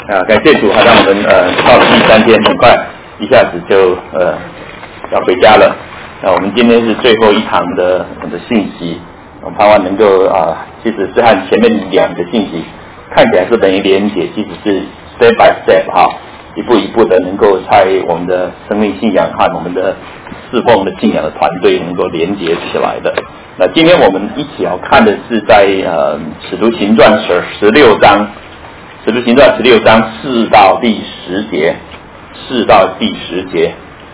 感谢主，好让我们到了第3天，很快一下子就要回家了。那我们今天是最后一堂的信息，我盼望能够其实是和前面2个信息看起来是等于连结，其实是 step by step 一步一步的能够在我们的生命信仰和我们的侍奉的信仰的团队能够连结起来的。那今天我们一起要看的是在使徒行传16章，使徒行传16章4到第10节，4到第10节。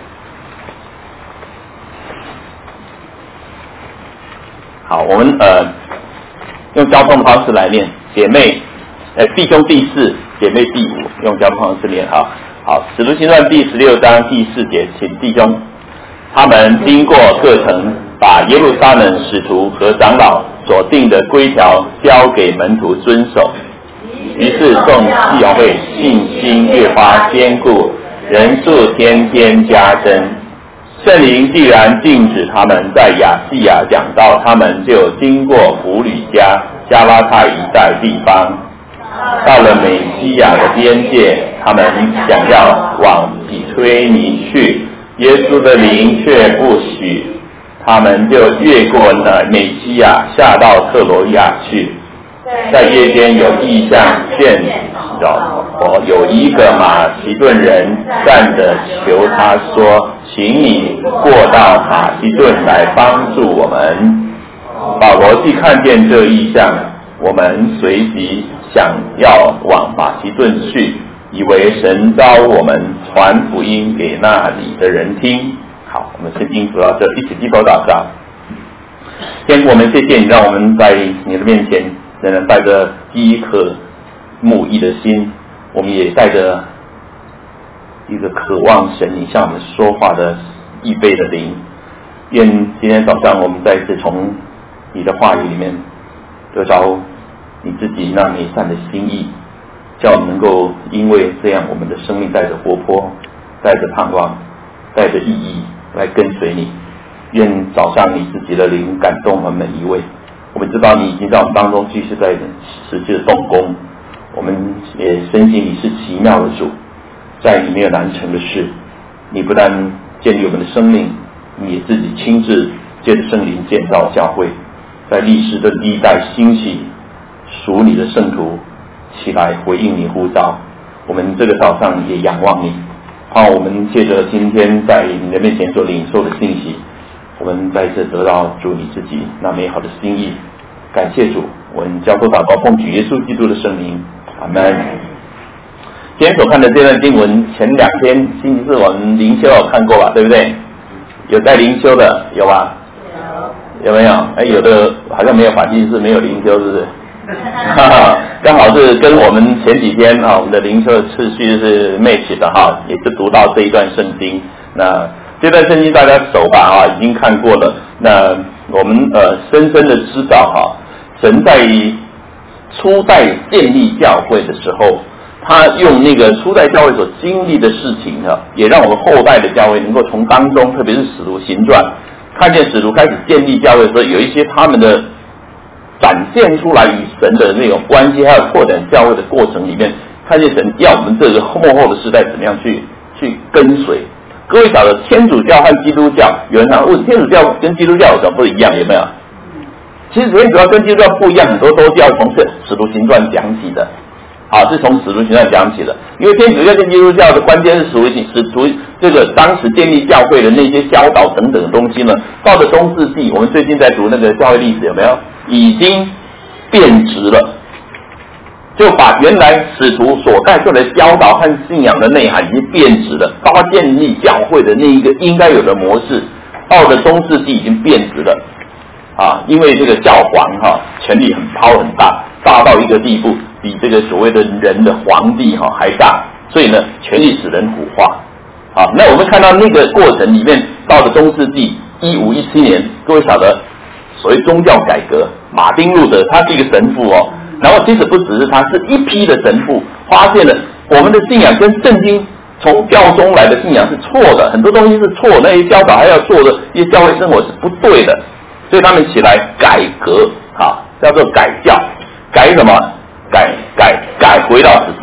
好，我们用交通的方式来念，弟兄第4，姐妹第5，用交通方式念。好，使徒行传第16章第4节，请弟兄，他们经过各城，把耶路撒冷使徒和长老所定的规条交给门徒遵守。于是众弟兄会信心越发坚固，人数天天加增。圣灵既然禁止他们在亚细亚讲道，他们就经过弗吕家、加拉太一带地方，到了美西亚的边界，他们想要往比推尼去，耶稣的灵却不许，他们就越过了美西亚，下到特罗亚去。在夜间有异象见着我，有一个马其顿人站着求他说，请你过到马其顿来帮助我们。保罗既看见这异象，我们随即想要往马其顿去，以为神召我们传福音给那里的人听。好，我们圣经读到这，一起低头祷告。天父，我们谢谢你，让我们在你的面前仍然带着饥渴慕义的心，我们也带着一个渴望神你向我们说话的预备的灵。愿今天早上我们再次从你的话语里面得着你自己那美善的心意，叫我们能够因为这样，我们的生命带着活泼，带着盼望，带着意义来跟随你。愿早上你自己的灵感动我们每一位。我们知道你已经在我们当中继续在实际的动工，我们也深信你是奇妙的主，在你没有难成的事。你不但建立我们的生命，你也自己亲自借着圣灵建造教会，在历史的第一代兴起属你的圣徒起来回应你呼召。我们这个早上也仰望你，盼我们借着今天在你的面前所领受的信息，我们在这得到主你自己那美好的心意。感谢主，我们交托祷告，奉主耶稣基督的圣名，阿们。今天所看的这段经文，前2天星期四我们灵修有看过吧，对不对？有在灵修的有吧？有没有？有的好像没有反应，是没有灵修，是不是？刚好是跟我们前几天我们的灵修的次序是 match 的也是读到这一段圣经。那这段圣经大家熟吧已经看过了。那我们深深的知道神在初代建立教会的时候，他用那个初代教会所经历的事情也让我们后代的教会能够从当中，特别是使徒行传，看见使徒开始建立教会的时候，有一些他们的展现出来与神的那种关系，还有拓展教会的过程里面，看见神要我们这个末后的时代怎么样去跟随。各位晓得天主教和基督教，有人常问天主教跟基督教有什么不一样，有没有？其实天主教跟基督教不一样，很多都是要从使徒行传讲起的。是从使徒行传讲起的，因为天主教跟基督教的关键是使徒这个当时建立教会的那些教导等等的东西呢，到了中世纪，我们最近在读那个教会历史，有没有？已经变质了，就把原来使徒所带出来的教导和信仰的内涵已经变质了，包括建立教会的那一个应该有的模式，到了中世纪已经变质了因为这个教皇权力很大，大到一个地步，比这个所谓的人的皇帝还大，所以呢，权力使人腐化。那我们看到那个过程里面，到了中世纪1517年，各位晓得所谓宗教改革，马丁路德他是一个神父然后其实不只是他，是一批的神父发现了我们的信仰跟圣经从教宗来的信仰是错的，很多东西是错，那些教导还要做的一些教会生活是不对的，所以他们起来改革叫做改教。改什么？改回到使徒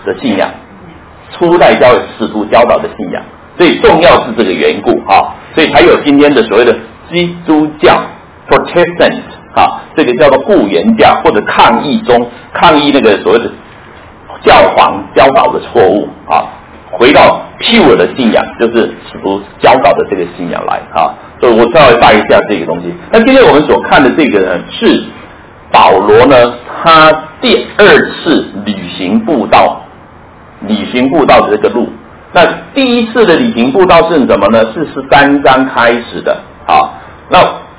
的信仰，初代教会使徒教导的信仰，所以重要是这个缘故啊，所以才有今天的所谓的基督教 Protestant 啊，这个叫做固原教，或者抗议那个所谓的教皇教导的错误啊，回到 pure 的信仰，就是使徒教导的这个信仰来啊。所以我稍微带一下这个东西。那今天我们所看的这个呢，是保罗呢他第二次旅行布道的这个路。那第一次的旅行布道是什么呢？是13章开始的啊。那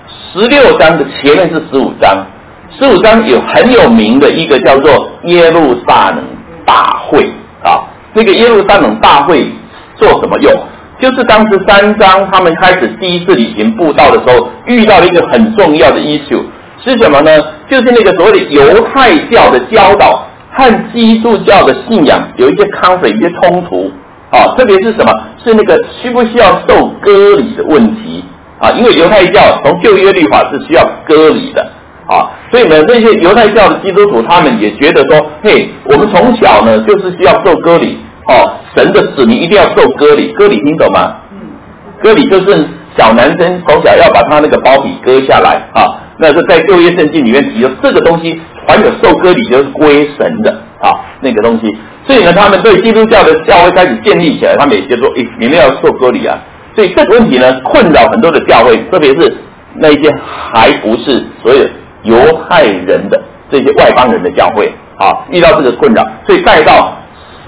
16章的前面是15章，15章有很有名的一个叫做耶路撒冷大会啊。这个耶路撒冷大会做什么用？就是当时3章他们开始第一次旅行布道的时候，遇到了一个很重要的 issue 是什么呢？就是那个所谓的犹太教的教导和基督教的信仰有一些 conflict 一些冲突啊，特别是什么？是那个需不需要受割礼的问题啊？因为犹太教从旧约律法是需要割礼的啊，所以呢，这些犹太教的基督徒他们也觉得说，嘿，我们从小呢就是需要受割礼哦，神的子民一定要受割礼，割礼听懂吗？割礼就是小男生从小要把他那个包皮割下来啊，那是在旧约圣经里面提的这个东西，凡有受割礼就是归神的啊，那个东西。所以呢，他们对基督教的教会开始建立起来，他们也就说，你们要受割礼啊。所以这个问题呢，困扰很多的教会，特别是那些还不是所有犹太人的这些外邦人的教会啊，遇到这个困扰，所以带到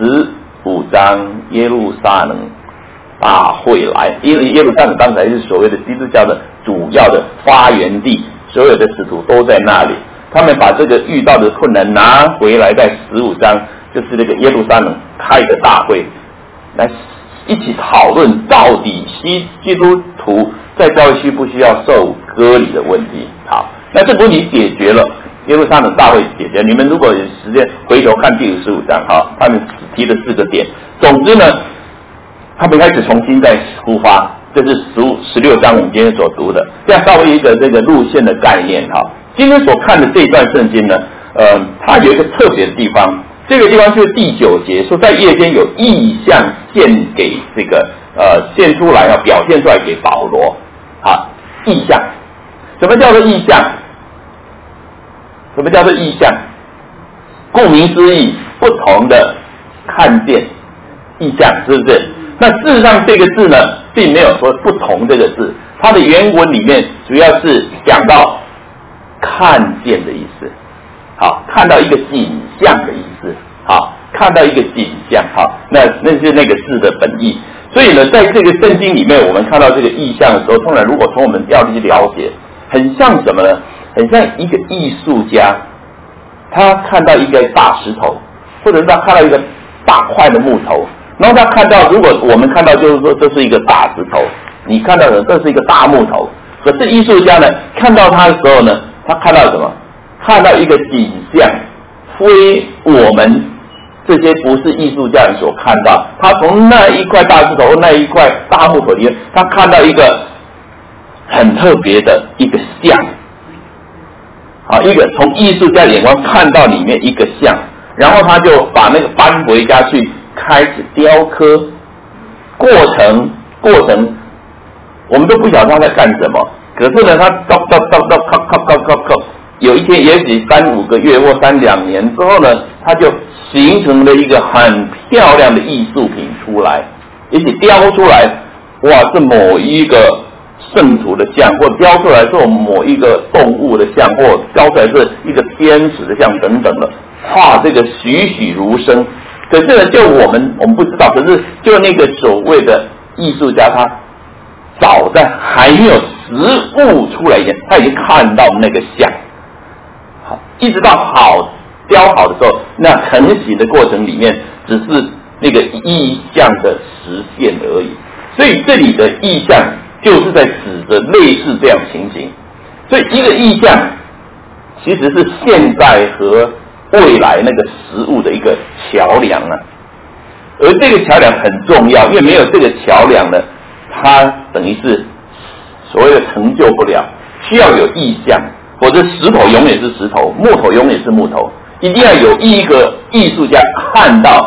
15章耶路撒冷大会来，耶路撒冷当才是所谓的基督教的主要的发源地，所有的使徒都在那里。他们把这个遇到的困难拿回来，在15章就是那个耶路撒冷开的大会，来一起讨论到底基督徒在教会需不需要受割礼的问题。好，那这个问题解决了，耶路撒冷大会解决。你们如果有时间回头看第55章哈，他们提的4个点。总之呢，他们开始重新再出发，这是16章我们今天所读的，这样稍微一个这个路线的概念哈。今天所看的这一段圣经呢，它有一个特别的地方，这个地方就是第9节，说在夜间有异象献给这个献出来啊，表现出来给保罗啊，异象。什么叫做异象？什么叫做异象？顾名思义，不同的看见异象，是不是？那事实上这个字呢，并没有说不同这个字，它的原文里面主要是讲到看见的意思，好，看到一个景象的意思，好，看到一个景象，好，那是那个字的本意。所以呢，在这个圣经里面，我们看到这个意象的时候，通常如果从我们要去了解，很像什么呢？很像一个艺术家，他看到一个大石头，或者是他看到一个大块的木头，然后他看到，如果我们看到就是说这是一个大石头，你看到的这是一个大木头，可是艺术家呢看到它的时候呢，他看到什么？看到一个景象，非我们这些不是艺术家人所看到。他从那一块大石头、那一块大木头里面，他看到一个很特别的一个像，好，一个从艺术家眼光看到里面一个像，然后他就把那个搬回家去，开始雕刻。过程，我们都不晓得他在干什么。可是呢，他有一天，也许3-5个月或3-2年之后呢，他就形成了一个很漂亮的艺术品出来，也许雕出来，哇，是某一个圣徒的像，或雕出来是某一个动物的像，或雕出来是一个天使的像等等的，哇，这个栩栩如生。可是呢，就我们不知道，可是就那个所谓的艺术家，他早在还没有实物出来以前，他已经看到那个像。好，一直到好雕好的时候，那成型的过程里面，只是那个意象的实现而已。所以这里的意象就是在指着类似这样情形。所以一个意象其实是现在和未来那个实物的一个桥梁啊。而这个桥梁很重要，因为没有这个桥梁呢，它等于是所谓的成就不了，需要有意象，否则石头永远是石头，木头永远是木头。一定要有一个艺术家看到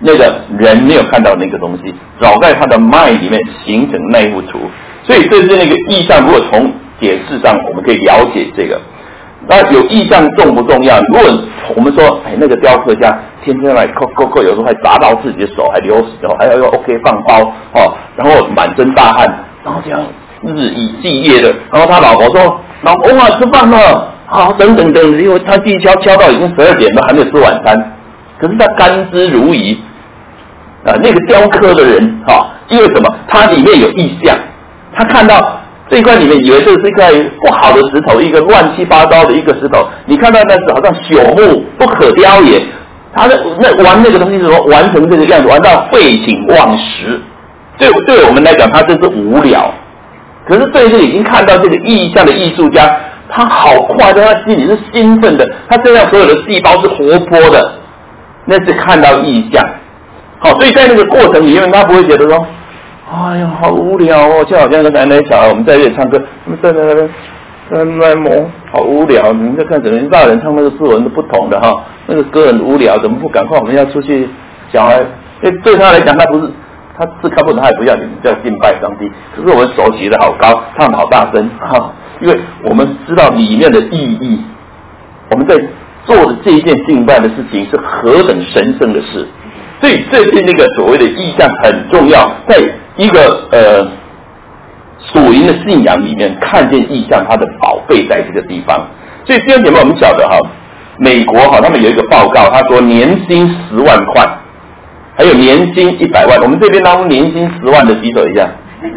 那个人没有看到那个东西，早在他的 mind 里面形成那一幅图。所以这是那个意象，如果从解释上我们可以了解这个。那有意象重不重要？如果我们说，那个雕刻家天天来扣，有时候还砸到自己的手，还流血，还要 OK 放包然后满身大汗，然后这样日以继夜的，然后他老婆说：“老婆啊，吃饭了。”好，等，因为他第一敲到已经12点了，还没有吃晚餐，可是他甘之如饴那个雕刻的人因为什么？他里面有意象，他看到这一块里面以为这是一块不好的石头，一个乱七八糟的一个石头，你看到那是好像朽木不可雕也。他那玩那个东西是说玩成这个样子，玩到废寝忘食。对我们来讲，他真是无聊。可是对这个已经看到这个意象的艺术家，他好快乐，他心里是兴奋的，他身上所有的细胞是活泼的，那是看到意象。所以在那个过程里面，他不会觉得说，哎呀，好无聊哦，就好像个男男小孩，我们在这里唱歌，他们站在那边，在摸，好无聊。你们在看什么？大人唱那个诗文是不同的那个歌很无聊，怎么不赶快我们要出去？小孩，对他来讲，他不是，他是看不懂，他也不要你们叫敬拜上帝。可是我们手举得好高，唱得好大声因为我们知道里面的意义，我们在做的这一件敬拜的事情是何等神圣的事。所以这是那个所谓的意象很重要，在一个属灵的信仰里面看见意象，它的宝贝在这个地方。所以弟兄姐妹，我们晓得美国他们有一个报告，他说年薪10万块，还有年薪100万。我们这边当中年薪10万的举手一下。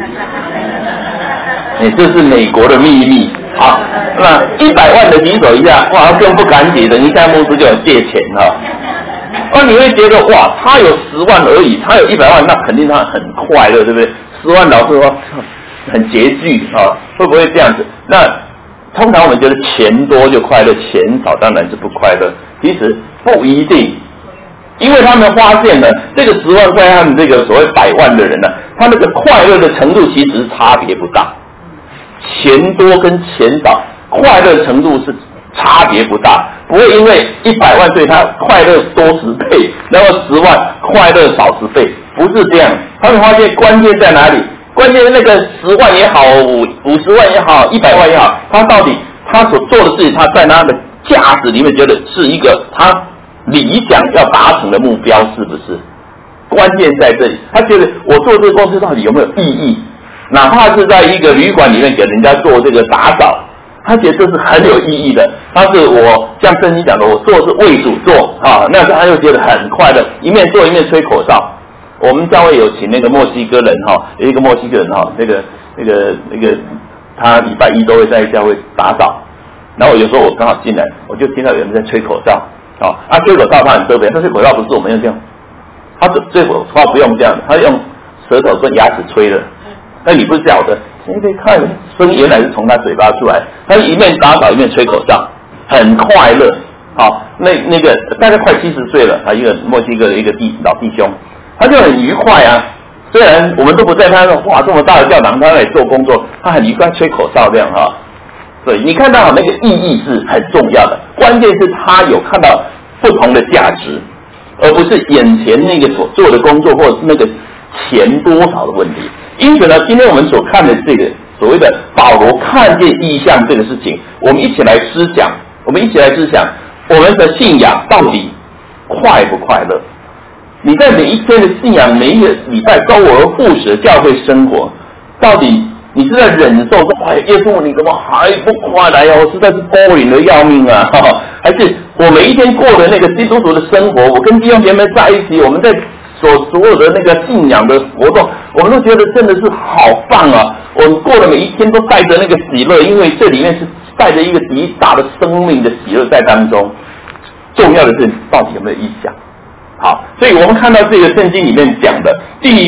这是美国的秘密。好，那100万的举手一下，哇，更不敢举的，你现在牧师就有借钱你会觉得哇，他有10万而已，他有100万，那肯定他很快乐，对不对？10万老师说很拮据会不会这样子？那通常我们觉得钱多就快乐，钱少当然是不快乐。其实不一定，因为他们发现呢，这个10万块和这个所谓100万的人呢，他那个快乐的程度其实是差别不大。钱多跟钱少，快乐程度是差别不大，不会因为100万对他快乐多10倍，然后10万快乐少10倍，不是这样。他们发现关键在哪里？关键是那个10万也好，50万也好，100万也好，他到底他所做的事情，他在他的价值里面觉得是一个他理想要达成的目标，是不是？关键在这里，他觉得我做这个公司到底有没有意义？哪怕是在一个旅馆里面给人家做这个打扫，他觉得这是很有意义的。他是我像圣经讲的，我做是为主做那他就觉得很快乐，一面做一面吹口哨。我们教会有请那个墨西哥人有一个墨西哥人那个他礼拜一都会在教会打扫，然后有时候我刚好进来，我就听到有人在吹口哨吹口哨他很特别，但是口哨不是我们用这样，他吹口哨不用这样，他用舌头跟牙齿吹的。那你不是晓得，你可以看声原来是从他嘴巴出来，他一面打扫一面吹口哨，很快乐。那个大概快70岁了，他一个墨西哥的一个老弟兄，他就很愉快虽然我们都不在他哇这么大的教堂，他来做工作，他很愉快吹口哨这样所以你看到那个意义是很重要的，关键是他有看到不同的价值，而不是眼前那个所做的工作或者是那个钱多少的问题。因此呢，今天我们所看的这个所谓的保罗看见异象这个事情，我们一起来思想，我们们的信仰到底快不快乐？你在每一天的信仰，每一个礼拜周而复始的教会生活，到底你是在忍受说，耶稣你怎么还不快来我实在是boring的要命还是我每一天过的那个基督徒的生活，我跟弟兄姐妹在一起，我们在所有的那个信仰的活动，我们都觉得真的是好棒我们过的每一天都带着那个喜乐，因为这里面是带着一个极大的生命的喜乐在当中。重要的是到底有没有意向？好，所以我们看到这个圣经里面讲的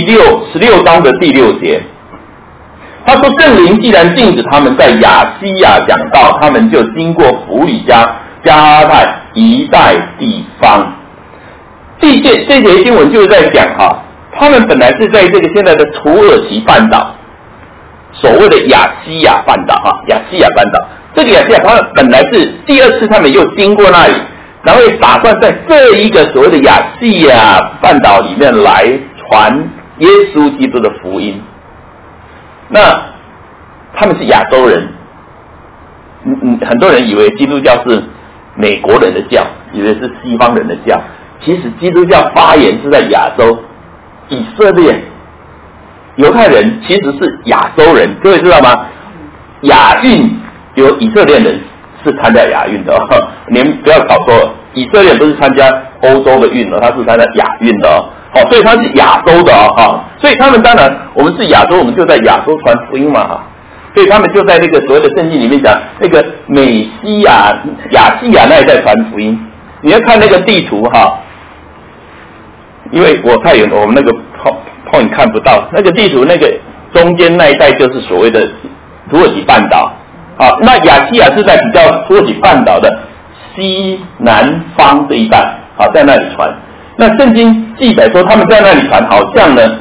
16章的第6节，他说圣灵既然禁止他们在亚西亚讲道，他们就经过弗里加、加哈泰一带地方。这节经文就是在讲他们本来是在这个现在的土耳其半岛，所谓的亚细亚半岛亚细亚半岛，这个亚细亚他们本来是第2次他们又经过那里， 然后也打算在这一个所谓的亚细亚半岛里面来传耶稣基督的福音。那他们是亚洲人，很多人以为基督教是美国人的教，以为是西方人的教，其实基督教发源是在亚洲，以色列犹太人其实是亚洲人，各位知道吗？亚运有以色列人是参加亚运的哦，你们不要搞错了，以色列不是参加欧洲的运了，他是参加亚运的哦。好，所以他是亚洲的哦，所以他们当然我们是亚洲，我们就在亚洲传福音嘛，所以他们就在那个所谓的圣经里面讲那个美西亚、亚细亚那一带传福音。你要看那个地图哈，因为我太远，我们那个point看不到那个地图，那个中间那一带就是所谓的土耳其半岛。好，那亚细亚是在比较土耳其半岛的西南方这一带，好，在那里传。那圣经记载说他们在那里传，好像呢，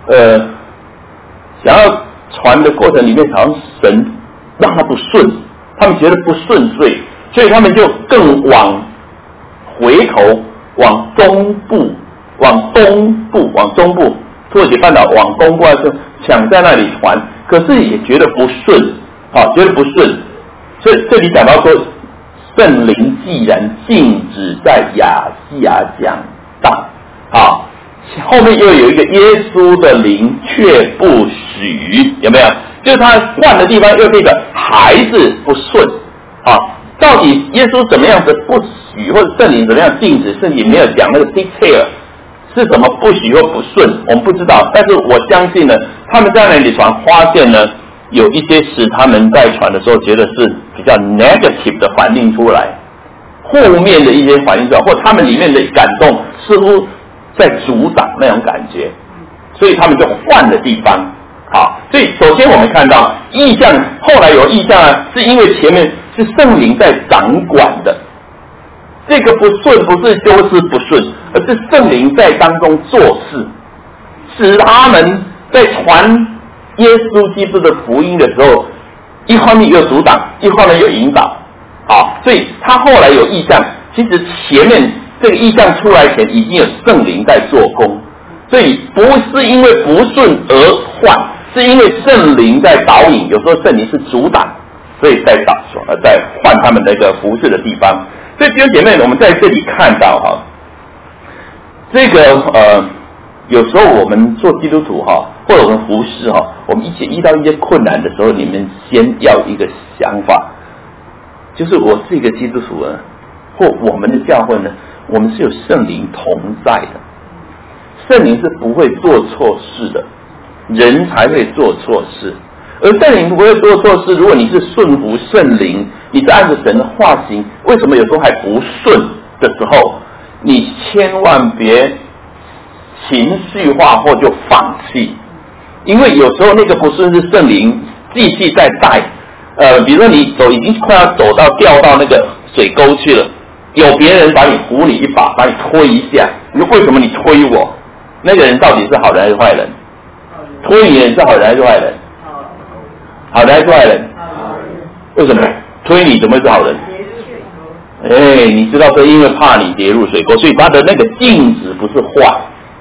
想要传的过程里面，好像神让他不顺，他们觉得不顺遂，所以他们就更回头往东部、往东部、往中部，土耳其半岛往东过来，想在那里传，可是也觉得不顺，觉得不顺，所以这里讲到说，圣灵既然禁止在亚细亚讲道，后面又有一个耶稣的灵却不许，有没有？就是他换的地方又这个还是不顺，到底耶稣怎么样的不许，或者圣灵怎么样禁止，圣经没有讲那个 detail 是怎么不许或不顺，我们不知道。但是我相信呢，他们在那里传，发现呢有一些使他们在传的时候觉得是比较 negative 的反应出来，后面的一些反应出来，或他们里面的感动似乎在阻挡那种感觉，所以他们就换了地方。好，所以首先我们看到异象，后来有异象啊，是因为前面是圣灵在掌管的，这个不顺不是就是不顺，而是圣灵在当中做事，使他们在传耶稣基督的福音的时候，一方面有阻挡，一方面有引导。好，所以他后来有异象，其实前面这个异象出来前已经有圣灵在做工，所以不是因为不顺而换，是因为圣灵在导引，有时候圣灵是阻挡，所以在换他们那个服事的地方。所以弟兄姐妹，我们在这里看到这个有时候我们做基督徒或者我们服事我们遇到一些困难的时候，你们先要一个想法，就是我是一个基督徒呢，或我们的教会呢，我们是有圣灵同在的，圣灵是不会做错事的，人才会做错事。而圣灵不会做错事，如果你是顺服圣灵，你是按着神的话行，为什么有时候还不顺的时候，你千万别情绪化或就放弃，因为有时候那个不顺是圣灵继续在带。比如说你已经快要走到掉到那个水沟去了，有别人把你扶你一把，把你推一下，你说为什么你推我？那个人到底是好人还是坏人？推你的人是好人还是坏人？好人还是坏人？为什么？推你怎么会是好人？你知道说因为怕你跌入水沟，所以他的那个禁止不是坏。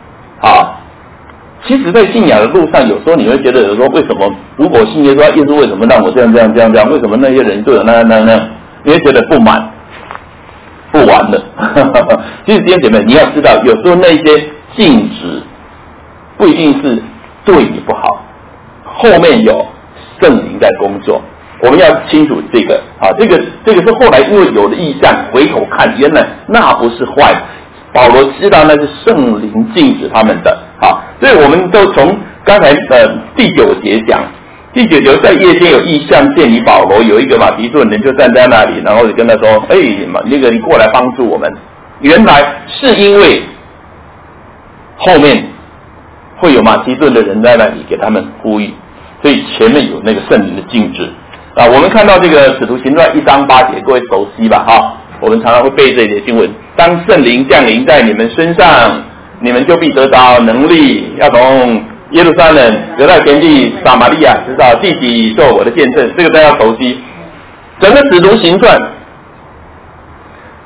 其实在信仰的路上，有时候你会觉得，有时候为什么如果信耶稣，耶稣为什么让我这样，为什么那些人就有那样，你会觉得不满，不完了。其实弟兄姐妹，你要知道，有时候那些禁止不一定是对你不好，后面有圣灵在工作，我们要清楚这个。这个是后来因为有了异象，回头看，原来那不是坏的。保罗知道那是圣灵禁止他们的。所以我们都从刚才第9节讲，第9节在夜间有异象见你保罗，有一个马其顿人就站在那里，然后就跟他说：“那个你过来帮助我们。”原来是因为后面会有马其顿的人在那里给他们呼吁，所以前面有那个圣灵的禁止。我们看到这个使徒行传1章8节，各位熟悉吧？我们常常会背这一节经文：当圣灵降临在你们身上，你们就必得到能力，要从耶路撒冷、犹太全地、撒玛利亚直到地极做我的见证。这个大家熟悉。整个使徒行传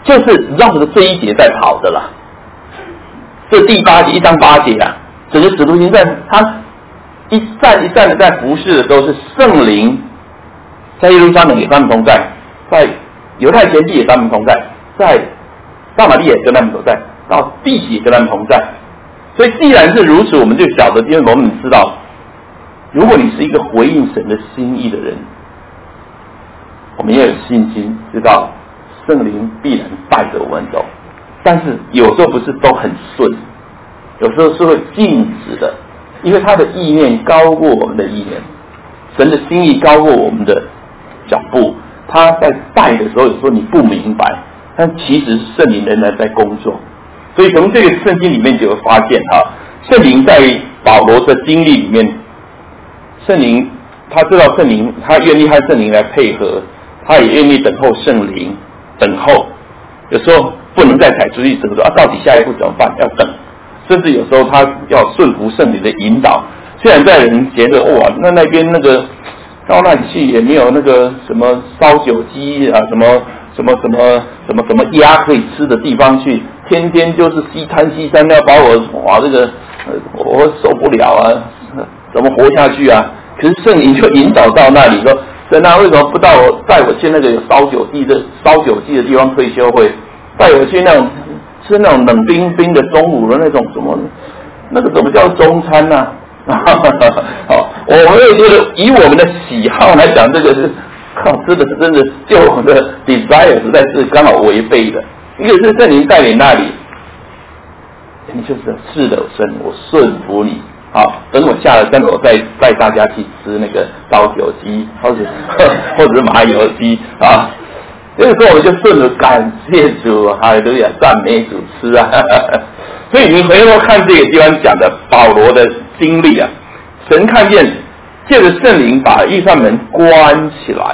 就是绕着这一节在跑的啦。这第8节1章8节啊，整个使徒行传他一站一站的在服侍的时候，是圣灵在耶路撒冷也跟他们同在，在犹太全地也跟他们同在，在撒玛利亚也跟他们同在，到地极也跟他们同在。所以既然是如此，我们就晓得，因为我们知道，如果你是一个回应神的心意的人，我们要有信心，知道圣灵必然带着我们走。但是有时候不是都很顺，有时候是会静止的，因为他的意念高过我们的意念，神的心意高过我们的脚步。他在带的时候，有时候你不明白，但其实圣灵仍然在工作。所以从这个圣经里面就会发现圣灵在保罗的经历里面，圣灵他知道圣灵，他愿意和圣灵来配合，他也愿意等候圣灵，等候。有时候不能再踩出去，怎么说到底下一步怎么办？要等，甚至有时候他要顺服圣灵的引导。虽然在人觉得哇，那边那个到那里去也没有那个什么烧酒鸡啊，什么鸭可以吃的地方去，天天就是西餐，要把我这个我受不了啊，怎么活下去啊？可是圣灵就引导到那里说，神啊，为什么不带我去那个有烧酒鸡的地方退休会，带我去那种吃那种冷冰冰的中午的那种什么，那个怎么叫中餐呢？我们会觉得以我们的喜好来讲，这个是真的就我们的 desire 实在是刚好违背的。一个是圣灵带领那里，你就是是的神，我顺服你。好，等我下了山，我再带大家去吃那个烧酒鸡，或者是麻油鸡啊。那个时候我们就顺着感谢主，哈利路亚，赞美主吃啊。所以你回头看这个地方讲的保罗的经历啊，神看见借着圣灵把一扇门关起来，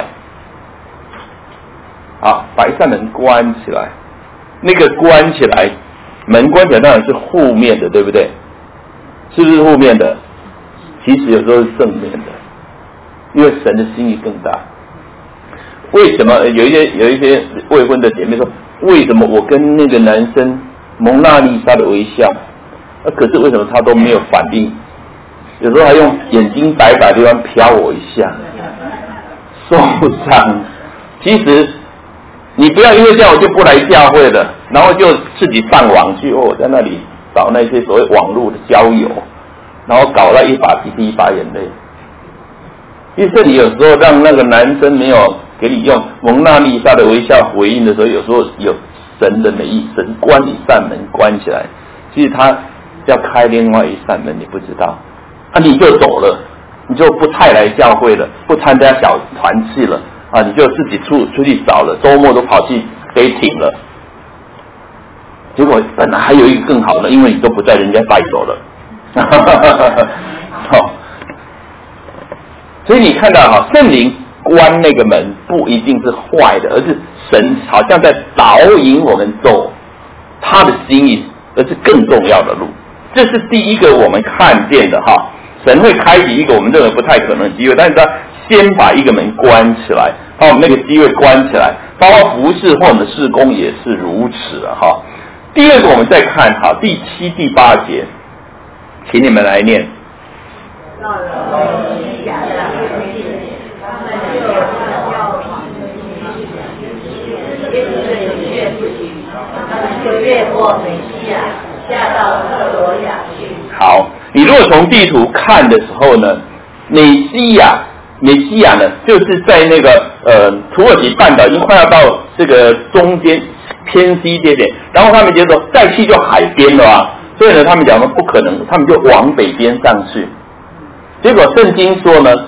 把一扇门关起来，那个关起来，门关起来当然是负面的，对不对？是不是负面的？其实有时候是正面的，因为神的心意更大。为什么有一些未婚的姐妹说，为什么我跟那个男生蒙娜丽莎的微笑，可是为什么他都没有反应？有时候还用眼睛白白的地方瞟我一下，受伤。其实你不要因为这样我就不来教会了，然后就自己上网去在那里找那些所谓网络的交友，然后搞了一把鼻涕一把眼泪。因为这里有时候让那个男生没有给你用蒙娜丽莎的微笑回应的时候，有时候有神的美意，神关一扇门关起来，其实他要开另外一扇门，你不知道你就走了，你就不太来教会了，不参加小团契了你就自己出去找了，周末都跑去dating了。结果本来还有一个更好的，因为你都不在，人家带走了。所以你看到圣灵关那个门不一定是坏的，而是神好像在导引我们走他的心意，而是更重要的路。这是第一个我们看见的神会开启一个我们认为不太可能的机会，但是他先把一个门关起来，把我们那个机会关起来，包括服事或者事工也是如此第二个我们再看第7、第8节，请你们来念。好，你如果从地图看的时候呢，美西亚呢，就是在那个土耳其半岛已经快要到这个中间偏西这点，然后他们就说再去就海边了所以呢，他们讲说不可能，他们就往北边上去。结果圣经说呢，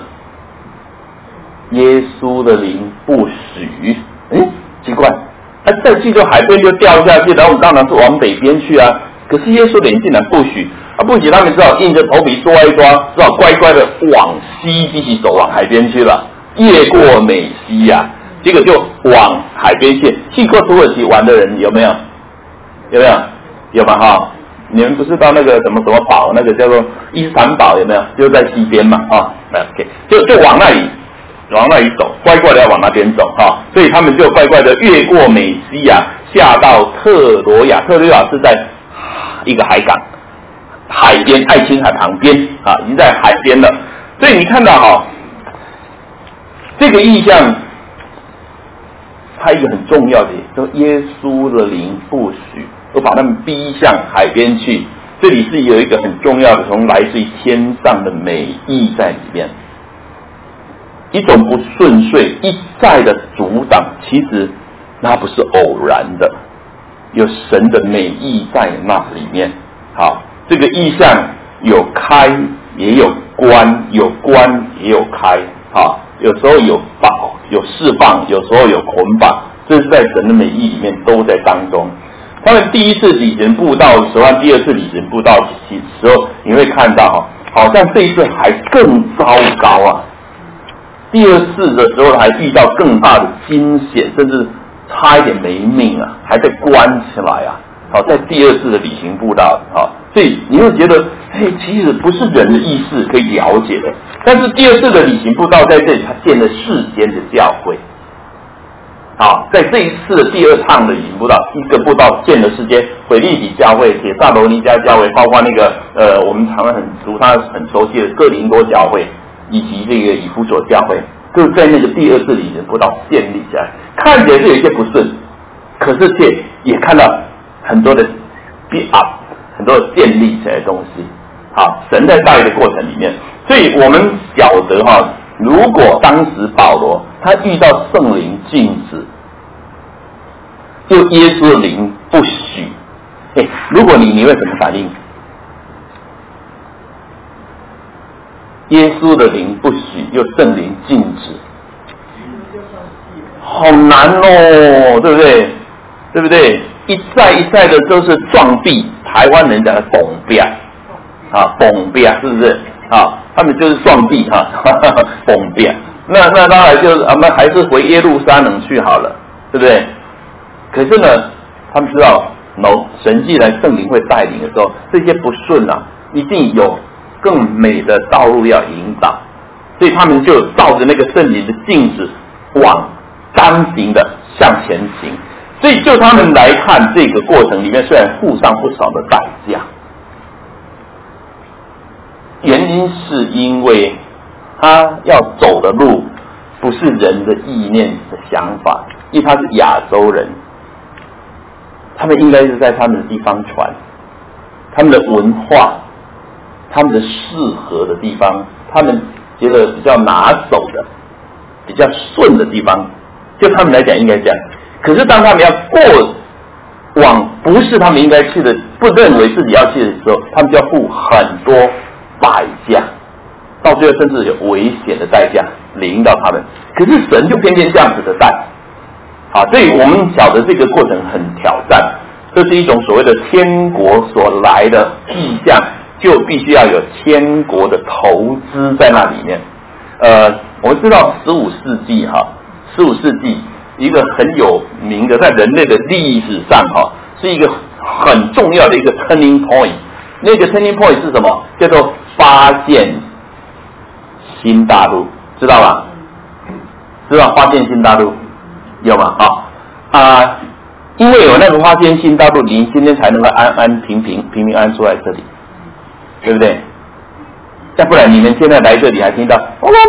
耶稣的灵不许，奇怪，再去就海边就掉下去，然后我们当然是往北边去啊。可是耶稣的灵竟然不许，不许他们只好硬着头皮抓一抓，只好乖乖的往西继续走，往海边去了，越过美西呀。结果就往海边去过土耳其玩的人有没有？有吧你们不是到那个什么堡，那个叫做伊斯坦堡有没有？就在西边嘛OK， 就往那里走，乖乖的要往那边走所以他们就乖乖的越过美西亚， 下到特罗亚，特罗亚是在一个海港海边，爱琴海旁边啊，已经在海边了。所以你看到哈，这个意象，它一个很重要的，说耶稣的灵不许，而把他们逼向海边去。这里是有一个很重要的，从来自于天上的美意在里面。一种不顺遂一再的阻挡，其实那不是偶然的，有神的美意在那里面。好，这个意象有开也有关，有关也有开。好，有时候有保有释放，有时候有捆绑，这是在神的美意里面都在当中。他们第一次旅行布道的时候，第二次旅行布道的时候，你会看到好像这一次还更糟糕啊。第二次的时候还遇到更大的惊险，甚至差一点没命啊，还在关起来啊。好，在第二次的旅行布道啊，所以你会觉得，其实不是人的意识可以了解的。但是第二次的旅行布道在这里，他建了世间的教会。好，在这一次的第二趟的旅行布道，一个布道建了世间腓立比教会、帖撒罗尼迦教会，包括那个我们常常他很熟悉的哥林多教会。以及这个以弗所教会，就在那个第二次旅行布道建立起来，看起来是有一些不顺，可是却也看到很多的 build up， 很多的建立起来的东西。好，神在带的过程里面，所以我们晓得如果当时保罗他遇到圣灵禁止，就耶稣的灵不许，如果你会怎么反应？耶稣的灵不许，又圣灵禁止，好难哦，对不对？对不对？一再一再的都是撞壁，台湾人讲的崩壁啊，崩壁是不是啊？他们就是撞壁崩壁。那当然就是我们还是回耶路撒冷去好了，对不对？可是呢，他们知道神既然圣灵会带领的时候，这些不顺一定有更美的道路要引导，所以他们就照着那个圣灵的镜子往刚行的向前行。所以就他们来看，这个过程里面虽然付上不少的代价，原因是因为他要走的路不是人的意念的想法，因为他是亚洲人，他们应该是在他们的地方传他们的文化，他们的适合的地方，他们觉得比较拿手的、比较顺的地方，就他们来讲应该这样。可是当他们要往不是他们应该去的，不认为自己要去的时候，他们就要付很多代价，到最后甚至有危险的代价临到他们。可是神就偏偏这样子的带，所以我们晓得这个过程很挑战，这是一种所谓的天国所来的意象，就必须要有天国的投资在那里面。我们知道15世纪一个很有名的，在人类的历史上是一个很重要的一个 turning point。那个 turning point 是什么？叫做发现新大陆，知道吧？知道发现新大陆有吗？因为有那个发现新大陆，你今天才能够安安平安坐在这里，对不对？要不然你们现在来这里还听到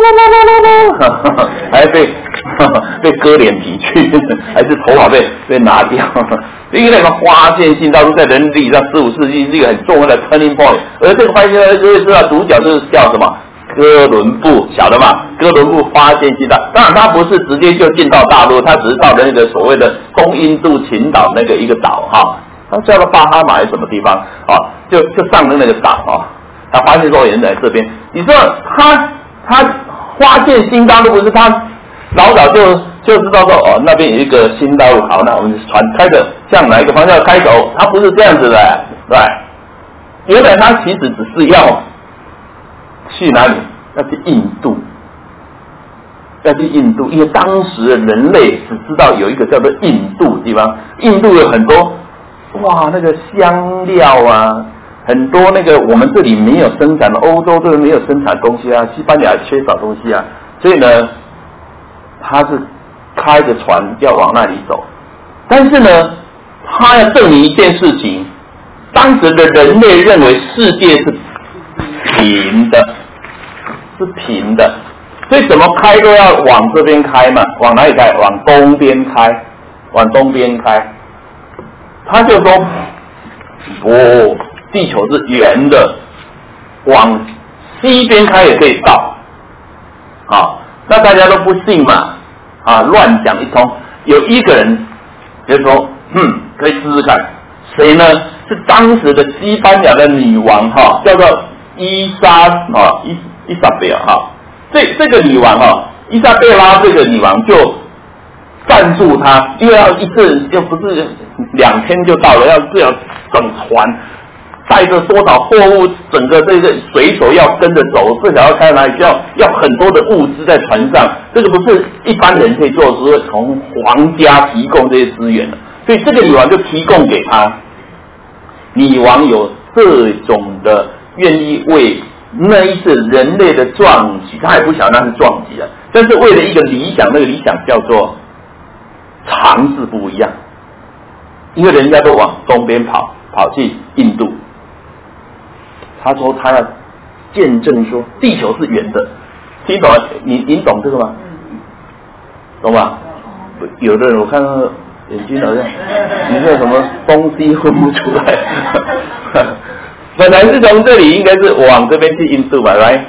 还被割脸皮去，还是头发被拿掉？因为那个发现新大陆在人历上15世纪是一个很重要的 turning point， 而这个发现就会知道主角就是叫什么哥伦布，晓得吗？哥伦布发现新大陆，当然他不是直接就进到大陆，他只是到了那个所谓的东印度群岛那个一个岛他叫了巴哈马还是什么地方就上了那个岛他发现说人在这边，你说他发现新大陆不是他老早就知道说那边有一个新大陆，好，那我们船开着向哪一个方向开走，他不是这样子的，对，原来他其实只是要去哪里？要去印度，因为当时的人类只知道有一个叫做印度的地方，印度有很多那个香料很多那个我们这里没有生产的，欧洲这里没有生产东西西班牙缺少东西所以呢，他是开着船要往那里走。但是呢， 他要证明一件事情，当时的人类认为世界是平的，是平的，所以怎么开都要往这边开嘛，往哪里开？往东边开，往东边开。他就说，地球是圆的，往西边开也可以到。那大家都不信嘛，乱讲一通。有一个人就说，可以试试看，谁呢？是当时的西班牙的女王叫做伊莎贝尔这个女王伊莎贝拉这个女王就赞助他，因为要一次又不是2天就到了，要整船带着多少货物，整个这个水手要跟着走，至少要开哪里，要很多的物资在船上，这个不是一般人可以做，只是从皇家提供这些资源的，所以这个女王就提供给他。女王有这种的愿意为那一次人类的壮举，他也不晓得那是壮举啊，但是为了一个理想，那个理想叫做尝试不一样，因为人家都往东边跑去印度。他说他要见证说地球是圆的，听懂了？您懂这个吗？懂吗？有的人我看到眼睛好像你是什么东西分不出来。本来是从这里应该是往这边去印度吧，来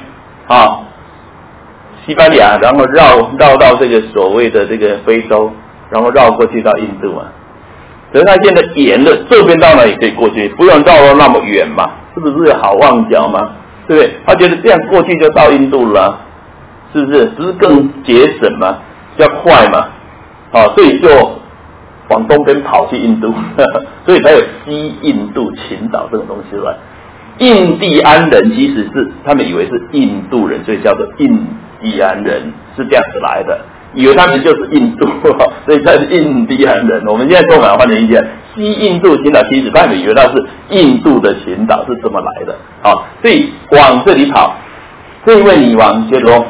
西班牙，然后绕到这个所谓的这个非洲，然后绕过去到印度嘛。可是他现在沿了这边到哪里可以过去，不用绕到那么远嘛，是不是好望角嘛？对不对？他觉得这样过去就到印度了，是不是？不是更节省嘛，比较快嘛？所以就往东边跑去印度，所以才有西印度群岛这种东西来。印第安人其实是他们以为是印度人，所以叫做印第安人，是这样子来的。以为他们就是印度，所以他是印第安人。我们现在说法换成一下，西印度群岛其实他们以为它是印度的群岛，是这么来的。所以往这里跑，这一位女王就说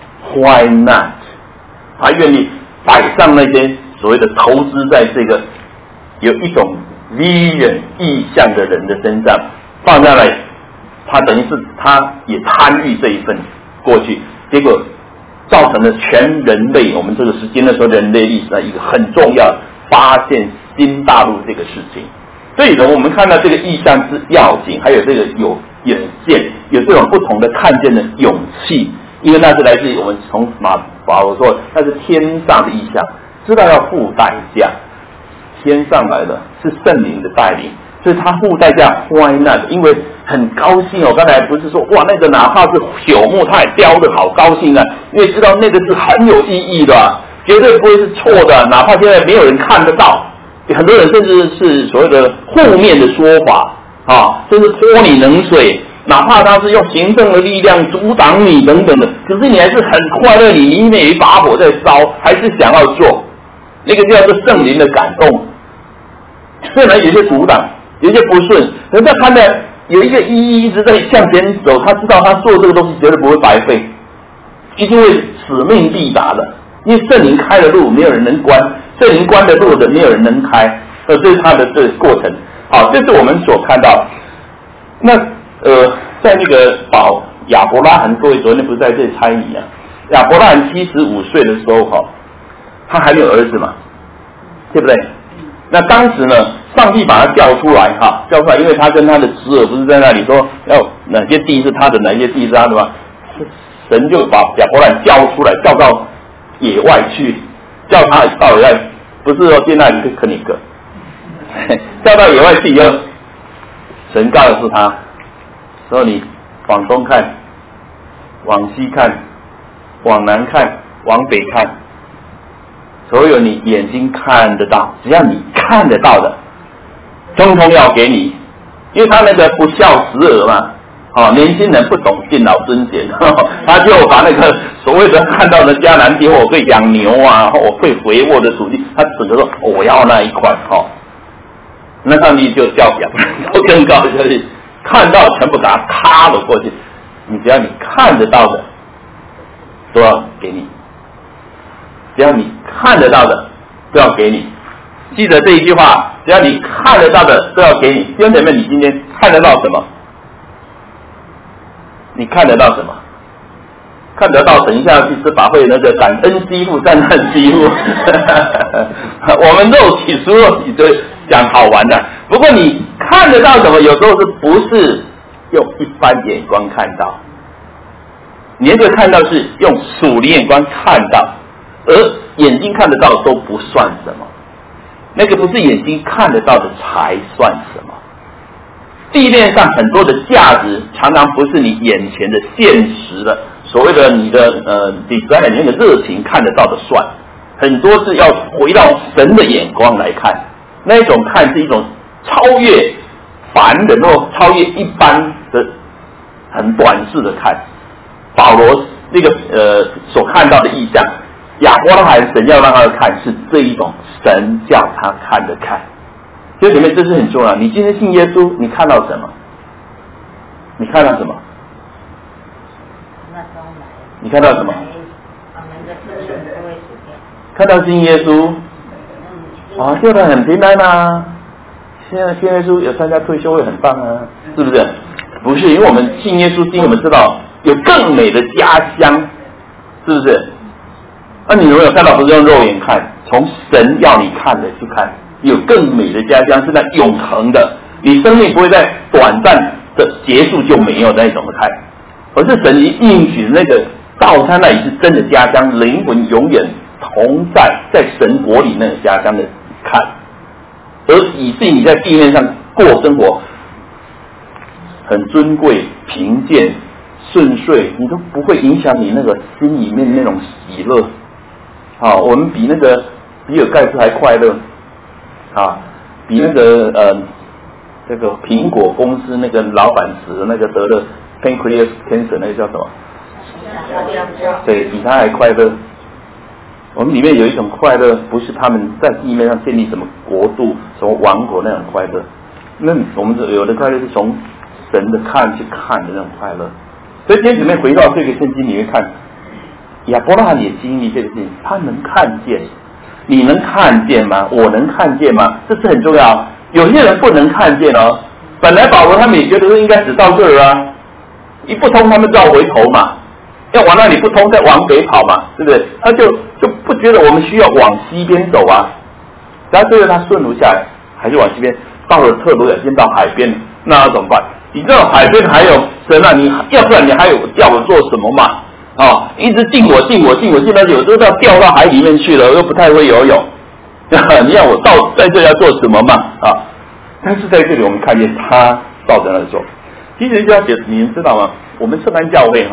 Why not？ 她愿意摆上那些所谓的投资在这个有一种 vision 意向的人的身上，放下来，她等于是她也参与这一份过去，结果造成了全人类，我们这个时间的时候，人类历史上一个很重要发现新大陆这个事情。所以呢，我们看到这个意象之要紧，还有这个有眼见，有这种不同的看见的勇气，因为那是来自于我们从保罗说，那是天上的意象，知道要付代价，天上来的是圣灵的带领，所以他付代价 why not？ 因为很高兴我刚才不是说哇那个哪怕是朽木他也雕得好高兴啊，因为知道那个是很有意义的，绝对不会是错的，哪怕现在没有人看得到，很多人甚至是所谓的负面的说法甚至泼你冷水，哪怕他是用行政的力量阻挡你等等的，可是你还是很快乐，你里面有一把火在烧，还是想要做，那个叫做圣灵的感动。虽然有些阻挡，有些不顺，人家看到有一个意义一直在向前走，他知道他做这个东西绝对不会白费，一定会使命必达的，因为圣灵开的路没有人能关，圣灵关的路的没有人能开，这是他的这个过程。好，这是我们所看到。那在那个亚伯拉罕，各位昨天不是在这里参与啊？亚伯拉罕75岁的时候他还没有儿子嘛，对不对？那当时呢，上帝把他叫出来因为他跟他的侄儿不是在那里说要哪些地是他的，哪些地是他的吗？神就把亚伯拉罕叫出来，叫到野外去，叫他到野外，不是说去那里去啃一个，叫到野外去以后，神告诉他说你往东看，往西看，往南看，往北看，所有你眼睛看得到，只要你看得到的通通要给你。因为他那个不孝子儿嘛，年轻人不懂敬老尊贤，他就把那个所谓的看到的迦南地，我可以养牛啊，我会肥沃的土地，他整个说我要那一块那上帝就叫亚伯拉罕更高下去，看到全部给他塌了过去，你只要你看得到的都要给你，只要你看得到的都要给你。 记得这一句话，只要你看得到的都要给你。弟兄姐妹，你今天看得到什么？你看得到什么？看得到等一下去吃法会那个感恩积福、赞叹积福。我们肉体说肉体就讲好玩的，不过你看得到什么？有时候是不是用一般眼光看到？你那个看到是用属灵眼光看到，而眼睛看得到都不算什么。那个不是眼睛看得到的才算什么。地面上很多的价值，常常不是你眼前的现实的，所谓的你的desire 那个热情看得到的算，很多是要回到神的眼光来看，那一种看是一种超越凡人或超越一般的很短视的看。保罗那个所看到的意象，亚伯拉罕神要让他看是这一种神叫他看的看。所以姐妹，这是很重要。你今天信耶稣，你看到什么？你看到什么？你看到什么？看到信耶稣，啊，过得很平安啊。现在信耶稣有参加退休会很棒啊，是不是？不是，因为我们信耶稣，是因为我们知道有更美的家乡，是不是？那你有没有看到？不是用肉眼看，从神要你看的去看。有更美的家乡是那永恒的，你生命不会在短暂的结束就没有那种的看，而是神已应许那个到他那里是真的家乡，灵魂永远同在神国里那个家乡的看，而以至于你在地面上过生活很尊贵、贫贱、顺遂，你都不会影响你那个心里面那种喜乐。好，我们比那个比尔盖茨还快乐。啊，比那个这个苹果公司那个老板死的那个得了 pancreas cancer 那个叫什么？对，比他还快乐。我们里面有一种快乐，不是他们在地面上建立什么国度、什么王国那种快乐，那我们有的快乐是从神的看去看的那种快乐。所以今天姊妹回到这个圣经里面看，亚伯拉罕也经历这个事情，他能看见。你能看见吗？我能看见吗？这是很重要。有些人不能看见哦。本来保罗他们也觉得说应该只到这儿啊，一不通他们绕回头嘛，要往那里不通再往北跑嘛，对不对？他就不觉得我们需要往西边走啊。然后最后他顺路下来，还是往西边，到了特罗亚先到海边，那要怎么办？你知道海边还有神啊，你要不然你还有叫我做什么嘛？一直进我，进到有时候要掉到海里面去了，又不太会游泳。你要我在这要做什么嘛？但是在这里我们看见他照着那做。其实要解，你们知道吗？我们圣安教会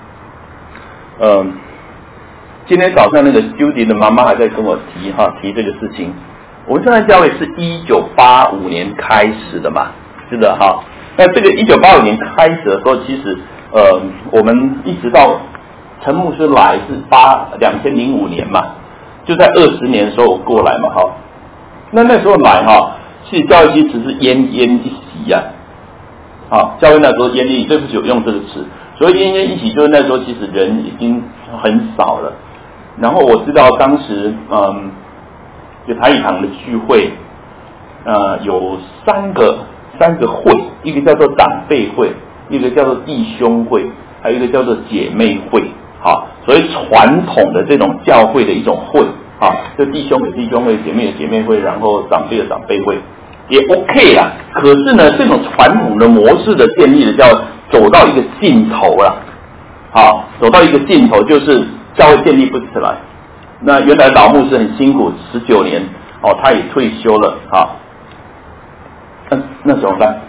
今天早上那个 Judy 的妈妈还在跟我提这个事情。我们圣安教会是1985年开始的嘛，是的哈。那这个1985年开始的时候，其实我们一直到陈牧师来是2005年嘛，就在20年的时候我过来嘛哈。那时候来其实教会其实是奄奄一息呀。教会那时候奄奄一息，对不起我用这个词，所以奄奄一息就是那时候其实人已经很少了。然后我知道当时有台语堂的聚会，有三个会，一个叫做长辈会，一个叫做弟兄会，还有一个叫做姐妹会。所以传统的这种教会的一种会，就弟兄有弟兄会，姐妹有姐妹会，然后长辈有长辈会，也 OK 啦。可是呢，这种传统的模式的建立的叫走到一个尽头了。走到一个尽头就是教会建立不起来。那原来老牧师很辛苦19年，他也退休了。那怎么办？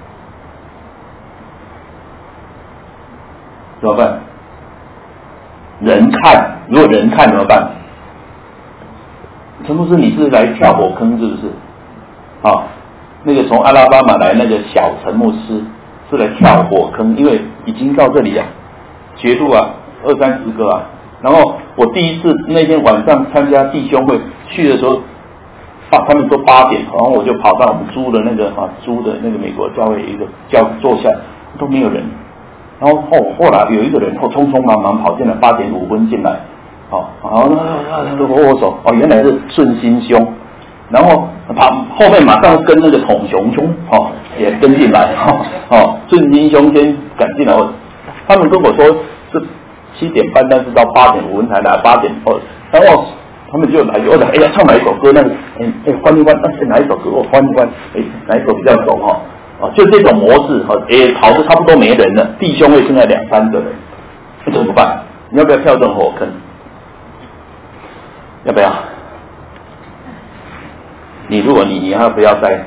怎么办？如果人看怎么办？陈牧师，你是来跳火坑是不是？那个从阿拉巴马来那个小陈牧师是来跳火坑，因为已经到这里啊，绝路啊，20-30个啊。然后我第一次那天晚上参加弟兄会去的时候，他们说8点，然后我就跑到我们租的那个美国教会一个坐下，都没有人。然后后来有一个人匆匆忙忙跑进来，8点5分进来，然后他握手，原来是顺心兄， 然后后面马上跟那个统雄兄也跟进来顺金兄先赶进来，他们跟我说是7点半，但是到8点我们才来8点然后他们就来哎呀唱哪一首歌，那个换一换，哪一首歌我换一换，哪一首比较熟就这种模式跑得差不多没人了，弟兄会剩下2、3个人，怎么办？你要不要跳这种火坑？要不要？如果你要不要再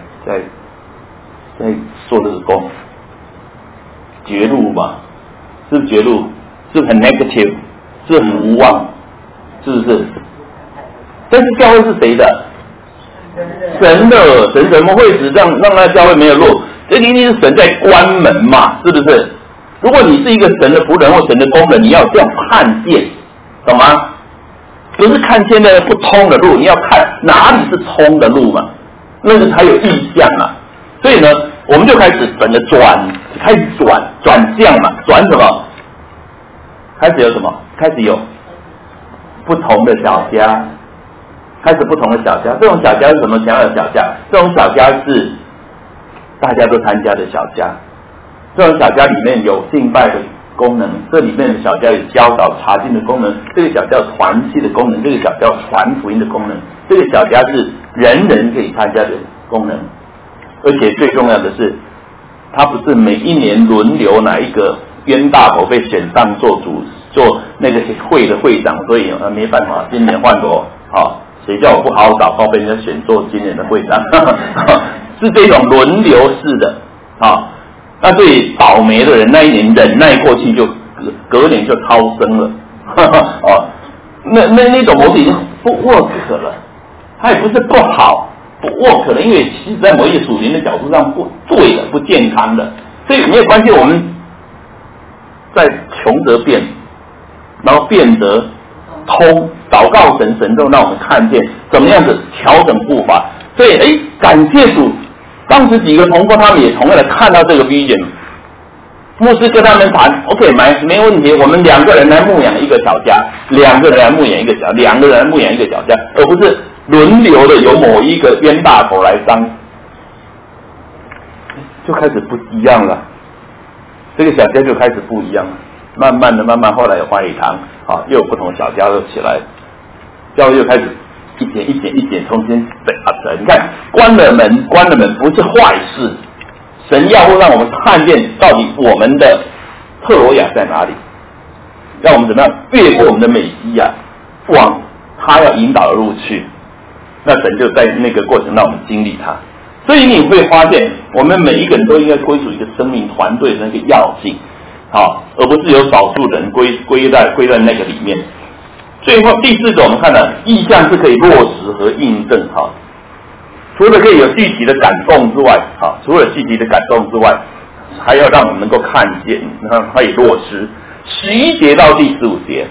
做这个工？绝路嘛，是不是绝路？是不是很 negative？ 是很无望，是不是？但是教会是谁的？神的，神怎么会使让那教会没有路？这一定是神在关门嘛，是不是？如果你是一个神的仆人或神的工人，你要这样看见，懂吗？不是看现在不通的路，你要看哪里是通的路嘛，那个才有意向嘛。所以呢，我们就开始整个开始转向嘛，转什么？开始有什么？开始有不同的小家，开始不同的小家。这种小家是什么样的小家？这种小家是大家都参加的小家。这种小家里面有敬拜的功能，这里面的小家有教导查经的功能，这个小家有团契的功能，这个小家有传福音的功能，这个小家是人人可以参加的功能。而且最重要的是，它不是每一年轮流哪一个冤大头被选上做那个会的会长，所以没办法，今年换我谁叫我不好好祷告被人家选做今年的会长是这种轮流式的那对倒霉的人那一年忍耐过去，就隔年就超生了那种模式已经不 work 了，它也不是不好，不 work 了，因为其实在某一个属灵的角度上不对的，不健康的。所以你也发现我们在穷则变，然后变得通，祷告神就让我们看见怎么样子调整步伐。所以感谢主，当时几个同工他们也同样的看到这个 vision， 牧师跟他们谈 OK 没问题，我们2个人来牧养一个小家，2个人来牧养一个小，2个人来牧养一个小家，而不是轮流的由某一个冤大头来当，就开始不一样了。这个小家就开始不一样了，慢慢后来有花礼堂又有不同的小家又起来，教会又开始一点重新你看关了门不是坏事，神要让我们看见到底我们的特罗亚在哪里，让我们怎么样越过我们的美西亚，往他要引导的路去。那神就在那个过程让我们经历它。所以你会发现，我们每一个人都应该归属一个生命团队的那个要性，而不是有少数人归在那个里面。最后第4个，我们看了意象是可以落实和印证除了可以有具体的感动之外，还要让我们能够看见，然后可以落实。11节到第15节，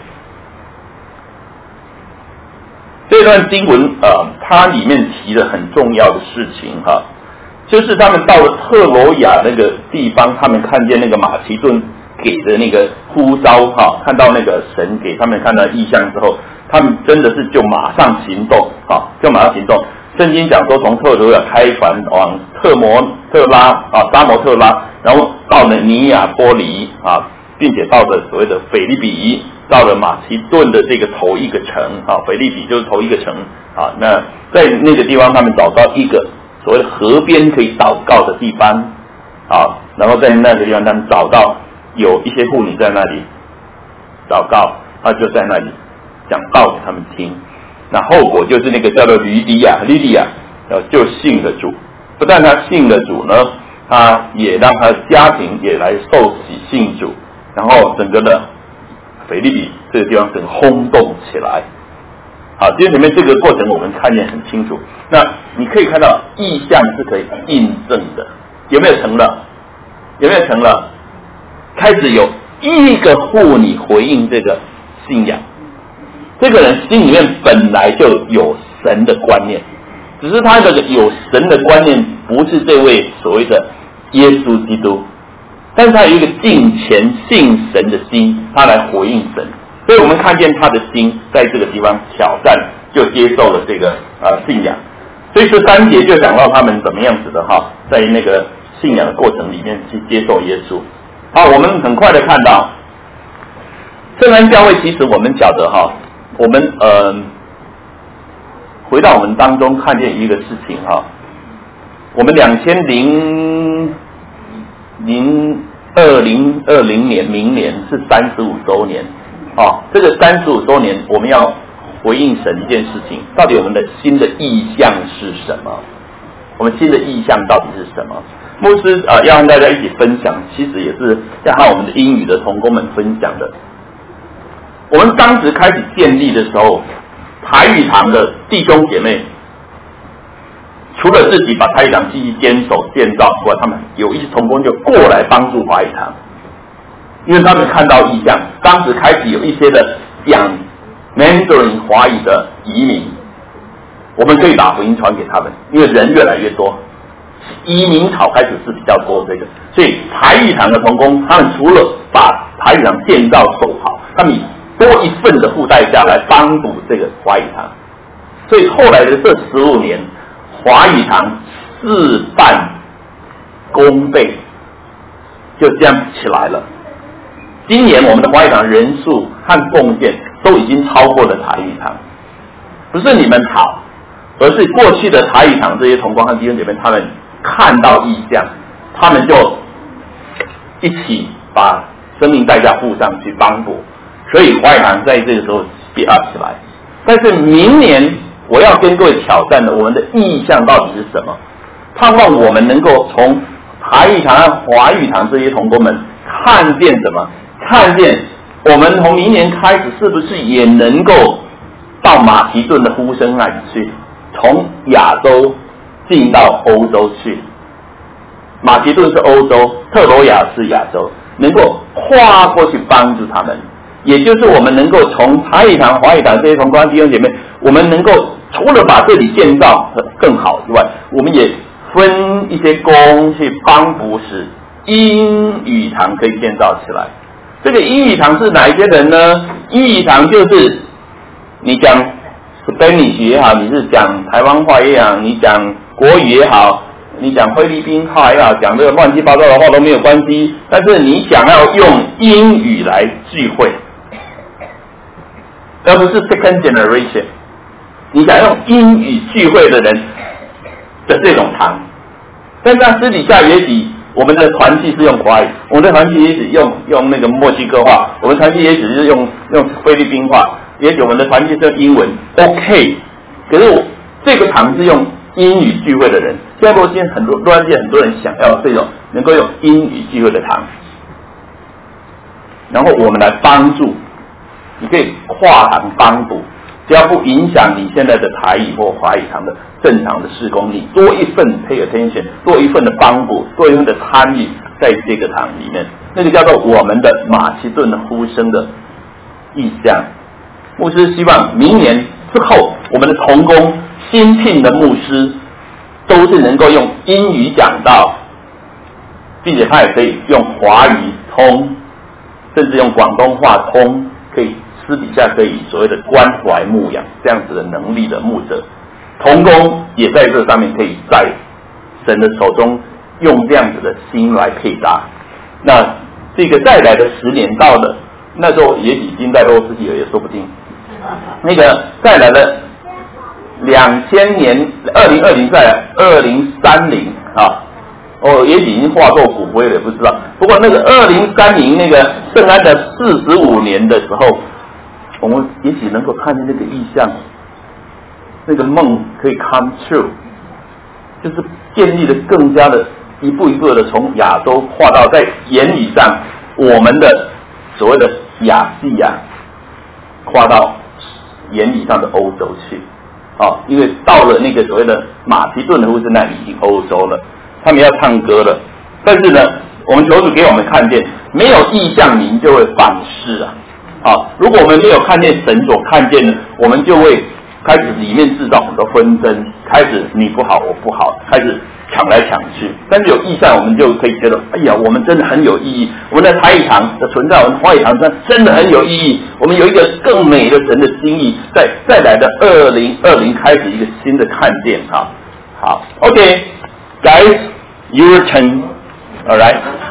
这段经文它里面提了很重要的事情就是他们到了特罗亚那个地方，他们看见那个马其顿给的那个呼召看到那个神给他们看到意象之后，他们真的是就马上行动圣经讲说，从特罗亚开船往沙摩特拉，然后到了尼亚波里并且到了所谓的腓立比，到了马其顿的这个头一个城腓立比就是头一个城那在那个地方他们找到一个所谓的河边可以祷告的地方然后在那个地方他们找到有一些妇女在那里祷告，他就在那里讲道给他们听。那后果就是那个叫做吕底亚就信了主，不但他信了主呢，他也让他的家庭也来受洗信主，然后整个的腓立比这个地方整个轰动起来。今天前面这个过程我们看见很清楚。那你可以看到意象是可以印证的，有没有成了？开始有一个妇女回应这个信仰，这个人心里面本来就有神的观念，只是他这个有神的观念不是这位所谓的耶稣基督，但是他有一个敬虔信神的心，他来回应神。所以我们看见他的心在这个地方挑战，就接受了这个信仰。 所以13节就讲到他们怎么样子的在那个信仰的过程里面去接受耶稣。好，我们很快的看到圣安教会，其实我们晓得我们回到我们当中看见一个事情我们2020年明年是35周年这个35周年我们要回应神一件事情，到底我们的新的意向是什么？我们新的意向到底是什么？牧师要和大家一起分享，其实也是要和我们的英语的同工们分享的。我们当时开始建立的时候，台语堂的弟兄姐妹除了自己把台语堂继续坚守建造之外，他们有一些同工就过来帮助华语堂，因为他们看到异象。当时开始有一些的讲 Mandarin 华语的移民，我们可以把福音传给他们，因为人越来越多，移民潮开始是比较多这个，所以台语堂的同工，他们除了把台语堂建造守好，他们以多一份的付代价来帮补这个华语堂，所以后来的这15年，华语堂事半功倍，就这样起来了。今年我们的华语堂人数和贡献都已经超过了台语堂，不是你们好，而是过去的台语堂这些同工和弟兄姐妹，他们看到异象，他们就一起把生命代价付上去帮补，所以华语堂在这个时候 speed up 起来。但是明年我要跟各位挑战的，我们的意向到底是什么？盼望我们能够从台语堂和华语堂这些同工们看见什么？看见我们从明年开始是不是也能够到马其顿的呼声那里去，从亚洲进到欧洲去。马其顿是欧洲，特罗亚是亚洲，能够跨过去帮助他们，也就是我们能够从台语堂、华语堂这些同工弟兄姐妹，我们能够除了把这里建造更好之外，我们也分一些工去帮补使英语堂可以建造起来。这个英语堂是哪一些人呢？英语堂就是你讲 Spanish 也好，你是讲台湾话也好，你讲国语也好，你讲菲律宾话也好，讲这个乱七八糟的话都没有关系，但是你想要用英语来聚会，而不是 second generation， 你想用英语聚会的人的这种堂，但在私底下也许我们的团契是用华语，我们的团契也许用那个墨西哥话，我们团契也许是用菲律宾话，也许我们的团契是用英文 ，OK。可是这个堂是用英语聚会的人，现在突然间很多人想要这种能够用英语聚会的堂，然后我们来帮助，你可以跨堂帮补。只要不影响你现在的台语或华语堂的正常的事工，你多一份 pay attention， 多一份的帮补，多一份的参与在这个堂里面，那个叫做我们的马其顿的呼声的意向。牧师希望明年之后，我们的同工新聘的牧师都是能够用英语讲道，并且他也可以用华语通，甚至用广东话通，可以私底下可以所谓的关怀牧养这样子的能力的牧者，同工也在这上面可以在神的手中用这样子的心来配搭。那这个再来的10年到了，那时候也许已经在洛杉矶了，也说不定。那个再来的2000年2020再来2030也许已经化作骨灰了，也不知道。不过那个2030那个圣安的45年的时候，我们也许能够看见那个意象，那个梦可以 come true， 就是建立的更加的一步一步的从亚洲跨到在言语上我们的所谓的亚细亚跨到言语上的欧洲去因为到了那个所谓的马其顿的呼声那里已经欧洲了，他们要唱歌了。但是呢，我们求主给我们看见，没有意象民就会反噬如果我们没有看见神所看见的，我们就会开始里面制造很多纷争，开始你不好我不好，开始抢来抢去。但是有意象，我们就可以觉得，哎呀，我们真的很有意义。我们的台语堂的存在，我们华语堂真的很有意义。我们有一个更美的神的心意，在再来的2020开始一个新的看见好 ，OK，guys，your turn，all right。